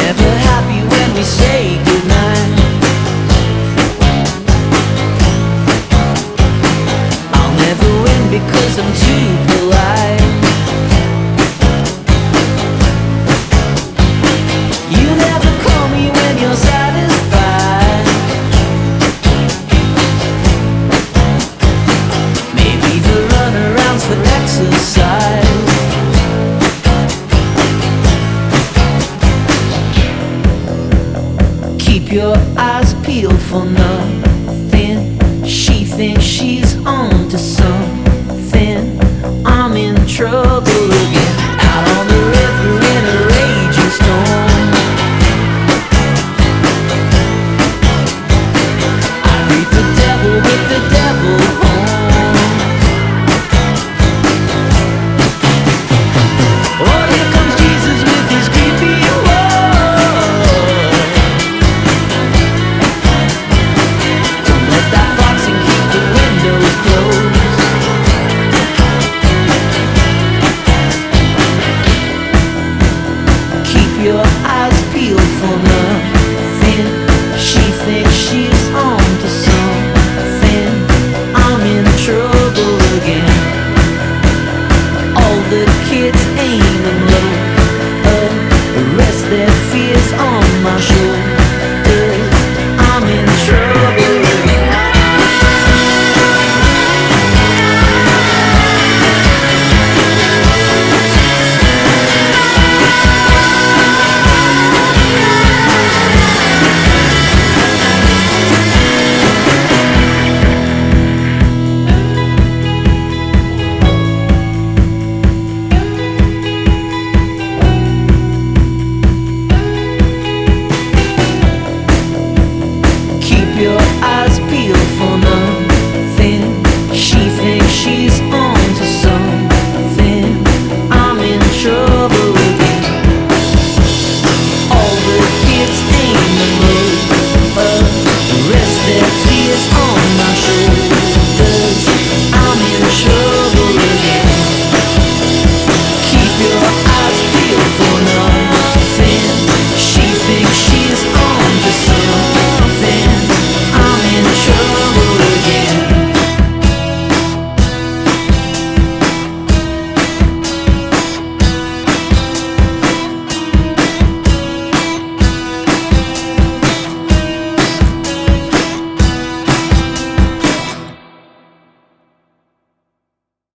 never happy when we say goodnight. I'll never win because I'm too polite. You never call me when you're satisfied. Maybe the runarounds for exercise. Keep your eyes peeled for nothing. She thinks she's on to something. I'm in trouble again, out on the river in a raging storm. I greet the devil with the devil horn. Oh, here comes Jesus with his creepy your eyes peeled for nothing. She thinks she's on to something. I'm in trouble again. All the kids aim and low, rest their fears on my shoulders.